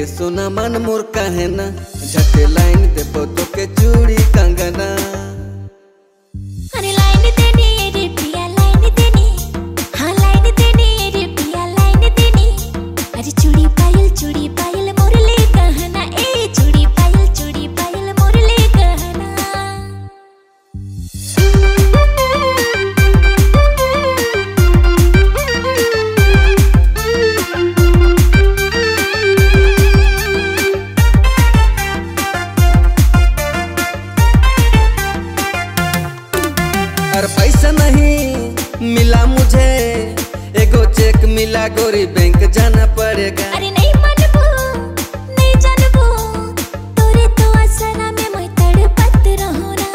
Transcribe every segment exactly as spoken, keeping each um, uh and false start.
सोना मन मोर काहे ना झटे लाइन देबो तो के चूड़ी कंगना। अरे लाइन देनी रे पिया लाइन देनी, हाँ लाइन देनी रे पिया लाइन देनी। अरे चूड़ी पायल चूड़ी पायल मोरले कहना, ए चूड़ी पायल चूड़ी पायल मोरले कहना। अरे पैसा नहीं मिला मुझे, एगो चेक मिला गोरी बैंक जाना पड़ेगा। अरे नहीं मानबो नहीं जानबो, तोरे तो असरा में मैं तड़पत रहूं ना।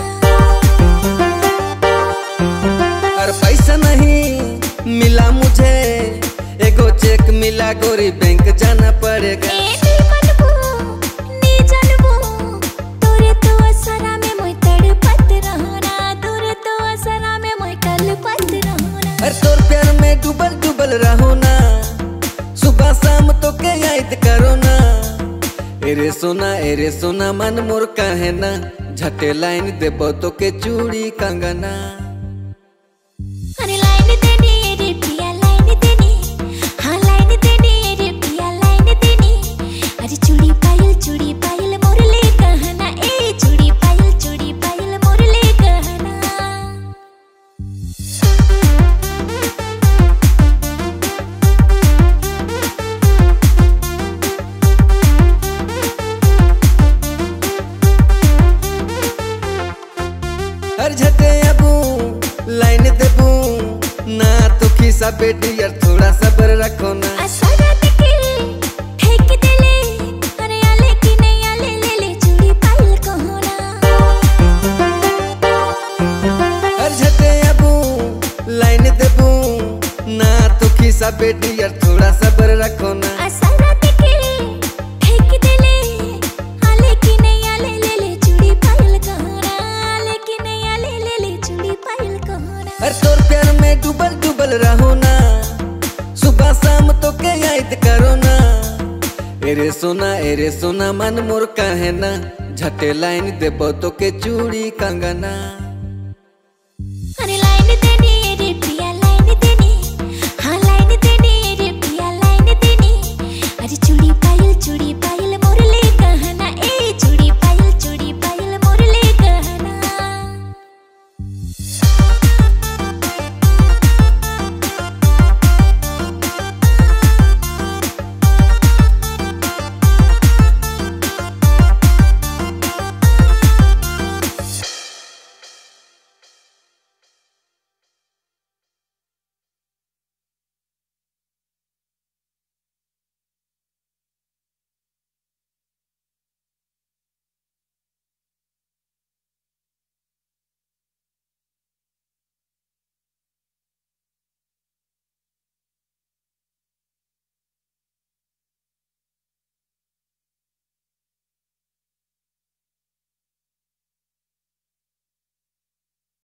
अरे पैसा नहीं मिला मुझे, एगो चेक मिला गोरी बैंक जाना पड़ेगा। ए नहीं मानबो नहीं जानबो, तोरे तो असरा में मैं तड़पत रहूं ना, तोरे तो असरा में मैं तड़पत रहूं ना। अरे तोर प्यार में डूबल डूबल रहो ना, सुबह शाम तो के याद करो ना। एरे सोना एरे सोना मन मोर काहे ना झटे लाइन देबो तो के चूड़ी कंगना। अरे लाइन देनी रे पिया लाइन देनी, हाँ लाइन देनी रे पिया लाइन देनी। अरे चूड़ी पायल चूड़ी पायल मोरले कहना, ए चूड़ी पायल चूड़ी पायल मोरले कहना। हर झटे अबू लाइन देबू ना तो खिसा बेटी यार थोड़ा सब्र रखो ना। असरा देके फेंक देले, अरे आले की नहीं आले ले ले चूड़ी पायल कहना। हर झटे अबू लाइन देबू ना तो खिसा बेटी यार थोड़ा सब्र रखो ना। असरा देके फेंक देले, आले की नहीं आले ले ले चूड़ी पायल कहना, आले की नहीं आले ले ले चूड़ी पायल कहना। हर तोर प्यार में डूबल डूबल रहो ना, सुबह शाम तो के याद करो ना। एरे सोना एरे सोना मन मोर काहे ना झटे लाइन देबो तो के चूड़ी कंगना।